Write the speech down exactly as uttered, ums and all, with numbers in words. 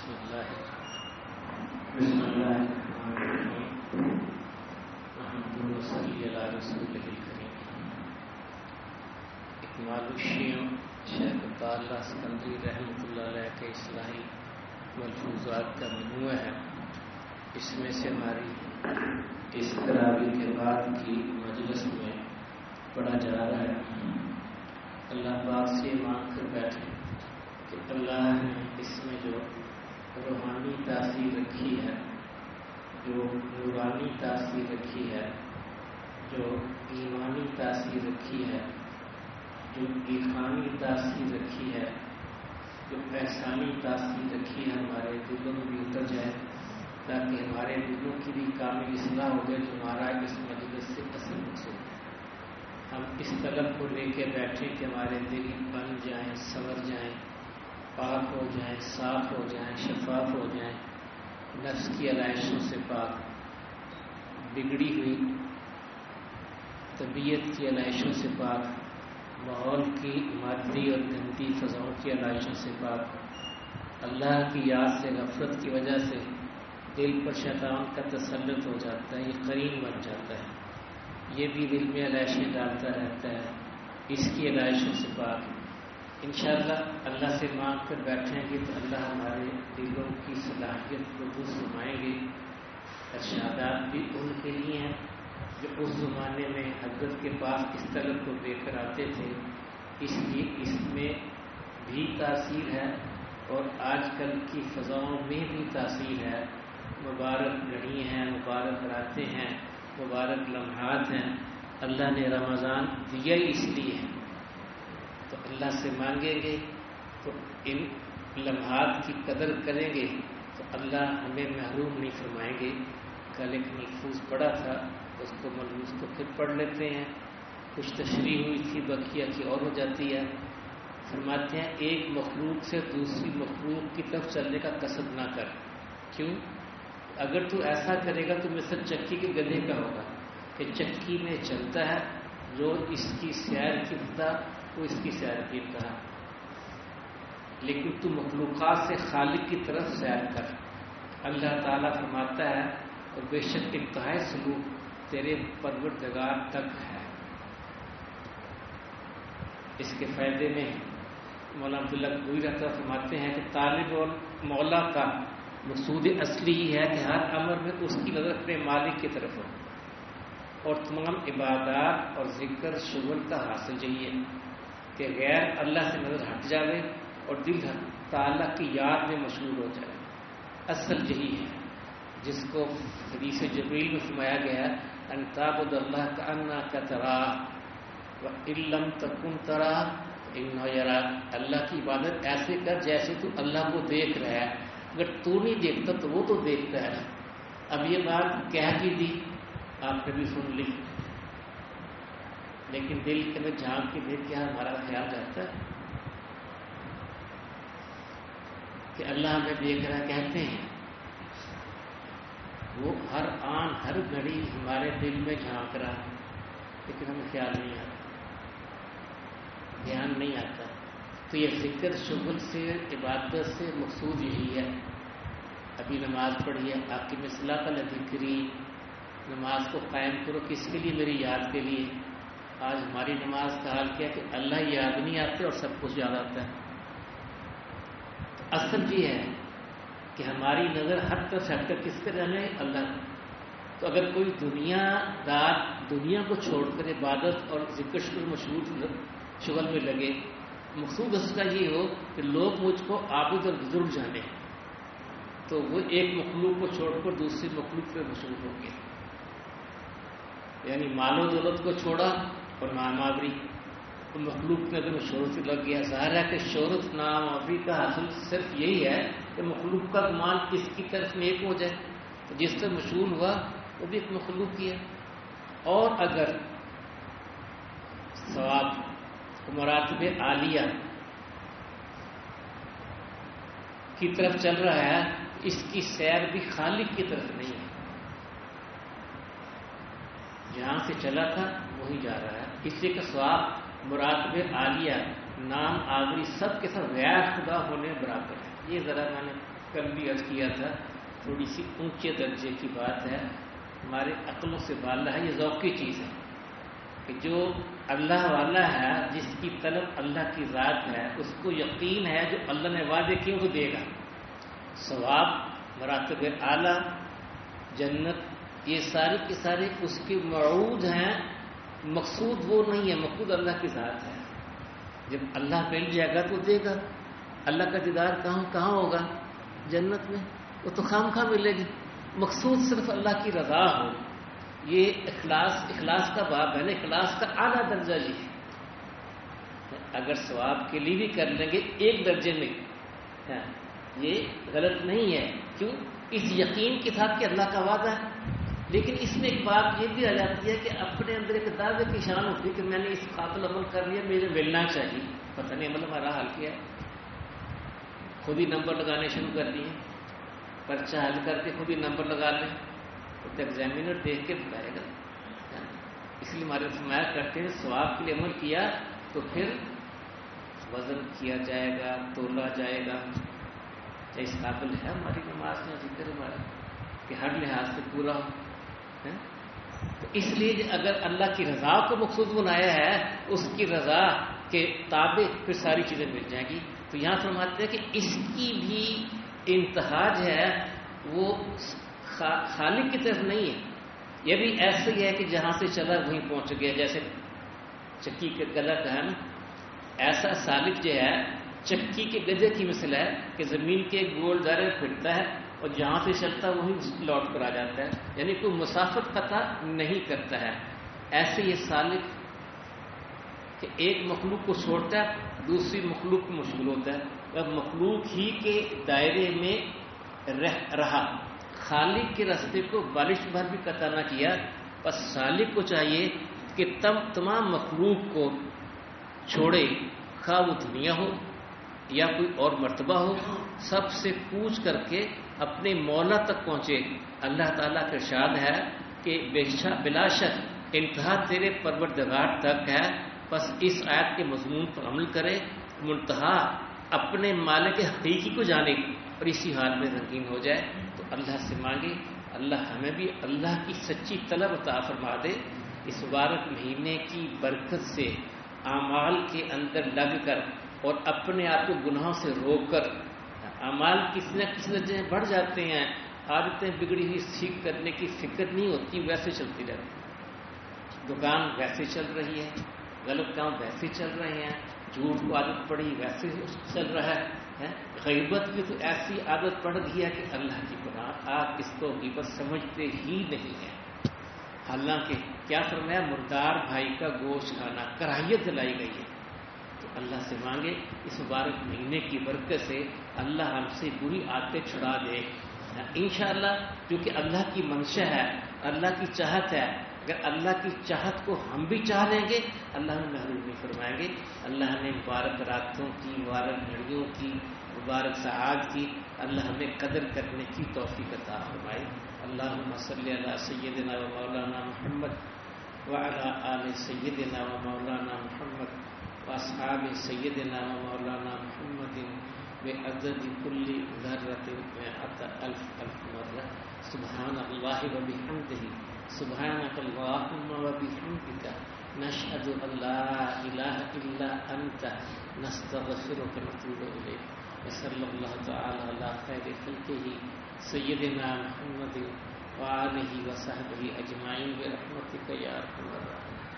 بسم اللہ بسم اللہ محمد صلی اللہ علیہ وسلم. اکمال الشیوع شیخ عطاءاللہ اسکندری رحمۃ اللہ علیہ کے اصلاحی ملفوظات کا مجموعہ ہے. اس میں سے ہماری اس تراویح کے بعد کی مجلس میں پڑھا جا رہا ہے. اللہ پاک سے مانگ کر بیٹھے کہ اللہ نے اس میں جو روحانی تاثیر رکھی ہے، جو نورانی تاثیر رکھی ہے، جو ایمانی تاثیر رکھی ہے، جو عرفانی تاثیر رکھی ہے، جو احسانی تاثیر رکھی ہے، ہمارے دلوں میں بھی اتر جائے تاکہ ہمارے دلوں کی بھی کامل اصلاح ہو جائے. جو ہمارا اس مجلس سے اصل مقصود ہے. ہم اس طلب کو لے کے بیٹھیں کہ ہمارے دل بن جائیں، سنور جائیں، پاک ہو جائیں، صاف ہو جائیں، شفاف ہو جائیں، نفس کی علائشوں سے پاک، بگڑی ہوئی طبیعت کی علائشوں سے پاک، ماحول کی مادی اور گندی فضاؤں کی علائشوں سے پاک. اللہ کی یاد سے غفلت کی وجہ سے دل پر شیطان کا تسلط ہو جاتا ہے، یہ قرین بن جاتا ہے، یہ بھی دل میں علائشیں ڈالتا رہتا ہے. اس کی علائشوں سے پاک انشاءاللہ اللہ سے مانگ کر بیٹھیں گے تو اللہ ہمارے دلوں کی صلاحیت کو درست فرمائیں گے. ارشادات بھی ان کے لیے ہیں جو اس زمانے میں حضرت کے پاس اس طلب کو لے کر آتے تھے، اس لیے اس میں بھی تاثیر ہے اور آج کل کی فضاؤں میں بھی تاثیر ہے. مبارک گھڑی ہیں، مبارک راتیں ہیں، مبارک لمحات ہیں. اللہ نے رمضان دیا ہی اس لیے ہے، تو اللہ سے مانگیں گے تو ان لمحات کی قدر کریں گے تو اللہ ہمیں محروم نہیں فرمائیں گے. کل ایک ملفوظ پڑھا تھا، اس کو ملفوظ کو پھر پڑھ لیتے ہیں. کچھ تشریح ہوئی تھی، بقیہ کی اور ہو جاتی ہے. فرماتے ہیں ایک مخلوق سے دوسری مخلوق کی طرف چلنے کا قصد نہ کر. کیوں؟ اگر تو ایسا کرے گا تو مثل چکی کے گدھے کا ہوگا کہ چکی میں چلتا ہے، جو اس کی سیر کرتا وہ اس کی سیر کرتا ہے. لیکن تو مخلوقات سے خالق کی طرف سیر کر. اللہ تعالیٰ فرماتا ہے اور بے شک انتہائی سلوک تیرے پروردگار تک ہے. اس کے فائدے میں مولانا عبداللہ کوئی رہتا فرماتے ہیں کہ طالب اور مولا کا مقصود اصلی ہی ہے کہ ہر امر میں اس کی نظر اپنے مالک کی طرف ہو، اور تمام عبادات اور ذکر شغل کا حاصل یہی ہے کہ غیر اللہ سے نظر ہٹ جاوے اور دل تعالیٰ کی یاد میں مشغول ہو جائے. اصل یہی ہے جس کو حدیث جبریل میں فرمایا گیا ان تعبد اللہ کأنک تراہ وإن لم تکن تراہ فإنہ یراک. اللہ کی عبادت ایسے کر جیسے تو اللہ کو دیکھ رہا ہے، اگر تو نہیں دیکھتا تو وہ تو دیکھتا ہے. اب یہ بات کہہ بھی دی، آپ نے بھی سن لی، لیکن دل کے میں جھانک کے دیکھ کے ہمارا خیال جاتا ہے کہ اللہ ہمیں دیکھ رہا ہے. کہتے ہیں وہ ہر آن ہر گھڑی ہمارے دل میں جھانک رہا ہے، لیکن ہمیں خیال نہیں آتا، دھیان نہیں آتا. تو یہ ذکر شغل سے عبادت سے مقصود یہی ہے. ابھی نماز پڑھی ہے، آپ کی مثلا کا ذکری نماز کو قائم کرو کس کے لیے؟ میری یاد کے لیے. آج ہماری نماز کا حال کیا کہ اللہ یاد نہیں آتے اور سب کچھ یاد آتا ہے. تو اصل یہ ہے کہ ہماری نظر ہر طرف ہٹ کر کس پہ رہنا ہے؟ اللہ. تو اگر کوئی دنیا دار دنیا کو چھوڑ کر عبادت اور ذکر شکر مشغول شغل میں لگے، مقصود اس کا یہ ہو کہ لوگ مجھ کو عابد اور بزرگ جانے، تو وہ ایک مخلوق کو چھوڑ کر دوسری مخلوق پہ مشغول ہو گیا. یعنی مال و دولت کو چھوڑا اور نام آوری تو مخلوق میں اگر شہرت لگ گیا. ظاہر ہے کہ شہرت نام آوری کا حاصل صرف یہی ہے کہ مخلوق کا گمان کس کی طرف نیک ہو جائے. تو جس سے مشغول ہوا وہ بھی ایک مخلوق ہی ہے. اور اگر ثواب مراتب عالیہ کی طرف چل رہا ہے، اس کی سیر بھی خالق کی طرف نہیں ہے. جہاں سے چلا تھا وہی جا رہا ہے. اس لیے کہ ثواب مراتب عالیہ نام آوری سب کے سب غیر خدا ہونے برابر ہے. یہ ذرا میں نے کل بھی عرض کیا تھا تھوڑی سی اونچے درجے کی بات ہے، ہمارے عقلوں سے بالا ہے، یہ ذوق کی چیز ہے کہ جو اللہ والا ہے، جس کی طلب اللہ کی ذات ہے، اس کو یقین ہے جو اللہ نے وعدے کیے وہ دے گا. ثواب، مراتب اعلیٰ، جنت، یہ سارے کے سارے اس کے موعود ہیں. مقصود وہ نہیں ہے، مقصود اللہ کی ذات ہے. جب اللہ مل جائے گا تو دے گا. اللہ کا دیدار کہاں کہاں ہوگا؟ جنت میں. وہ تو خام خواہ ملے گی. مقصود صرف اللہ کی رضا ہو. یہ اخلاص اخلاص کا باب ہے نا، اخلاص کا اعلیٰ درجہ یہ ہے. اگر ثواب کے لیے بھی کر لیں گے ایک درجے میں، یہ غلط نہیں ہے. کیوں؟ اس یقین کے ساتھ کہ اللہ کا وعدہ ہے. لیکن اس میں ایک بات یہ بھی آ جاتی ہے کہ اپنے اندر ایک دعوے کی شان ہوتی ہے کہ میں نے اس قابل عمل کر لیا، مجھے ملنا چاہیے. پتہ نہیں عمل ہمارا حل کیا ہے. خود ہی نمبر لگانے شروع کر دیے، پرچہ حل کر کے خود ہی نمبر لگا لیں تو ایگزامینر دیکھ کے بتائے گا. اس لیے ہمارے فرمایا کرتے ہیں ثواب کے لیے عمل کیا تو پھر وزن کیا جائے گا، تولا جائے گا. اس قابل ہے ہماری نماز میں ذکر ہمارا کہ ہر لحاظ سے پورا ہو. تو اس لیے اگر اللہ کی رضا کو مقصود بنایا ہے، اس کی رضا کے تابع پھر ساری چیزیں مل جائیں گی. تو یہاں فرماتے ہیں کہ اس کی بھی انتہا جو ہے وہ خالق کی طرف نہیں ہے. یہ بھی ایسے ہی ہے کہ جہاں سے چلا وہیں پہنچ گیا. جیسے چکی کے گلا کا ہے نا، ایسا سالک جو ہے چکی کے گدے کی مثل ہے کہ زمین کے گول دائرے پھرتا ہے اور جہاں سے چلتا وہیں لوٹ کر آ جاتا ہے، یعنی کوئی مسافت قطع نہیں کرتا ہے. ایسے یہ سالک کہ ایک مخلوق کو چھوڑتا ہے دوسری مخلوق کو مشغول ہوتا ہے، اب مخلوق ہی کے دائرے میں رہ رہا. خالق کے راستے کو بارش بھر بھی قطع نہ کیا. بس سالک کو چاہیے کہ تم تمام مخلوق کو چھوڑے، خواہ وہ دنیا ہو یا کوئی اور مرتبہ ہو، سب سے پوچھ کر کے اپنے مولا تک پہنچے. اللہ تعالیٰ کا ارشاد ہے کہ بلا شک انتہا تیرے پروردگار تک ہے. بس اس آیت کے مضمون پر عمل کرے، منتہا اپنے مالک حقیقی کو جانے اور اسی حال میں رنگین ہو جائے. تو اللہ سے مانگے اللہ ہمیں بھی اللہ کی سچی طلب عطا فرما دے. اس مبارک مہینے کی برکت سے اعمال کے اندر لگ کر اور اپنے آپ کو گناہوں سے روک کر، اعمال کسی نہ کسی درجے میں بڑھ جاتے ہیں، عادتیں بگڑی ہوئی ٹھیک کرنے کی فکر نہیں ہوتی، ویسے چلتی رہتی. دکان ویسے چل رہی ہے، غلط کام ویسے چل رہے ہیں، جھوٹ کو عادت پڑی ویسے چل رہا ہے، غیبت کی تو ایسی عادت پڑ گئی ہے کہ اللہ کی پناہ آپ اس کو غیبت سمجھتے ہی نہیں ہیں. حالانکہ کیا فرمایا؟ مردار بھائی کا گوشت کھانا کراہیت دلائی گئی ہے. تو اللہ سے مانگے اس مبارک مہینے کی برکت سے اللہ ہم سے بری عادتیں چھڑا دے انشاءاللہ. جو کہ اللہ کی منشا ہے، اللہ کی چاہت ہے. اگر اللہ کی چاہت کو ہم بھی چاہ لیں گے اللہ ہمیں محروم نہیں فرمائیں گے. اللہ ہمیں مبارک راتوں کی، مبارک گھڑیوں کی، مبارک ساعات کی اللہ ہمیں قدر کرنے کی توفیق عطا فرمائے. اللہم صلی علی سیدنا و مولانا محمد وعلی آل سیدنا و مولانا محمد واصحاب سیدنا و مولانا محمد بعدد کل ذرۃ مئۃ الف الف مرہ. سبحان اللہ و بحمدہ، سبحانک اللہم و بحمدک، نشہد ان لا الہ الا انت، نستغفرک و نتوب الیک. وصلی اللہ تعالی علی خیر خلقہ سیدنا محمد وآلہ وصحبہ اجمعین برحمتک یا ارحم الراحمین.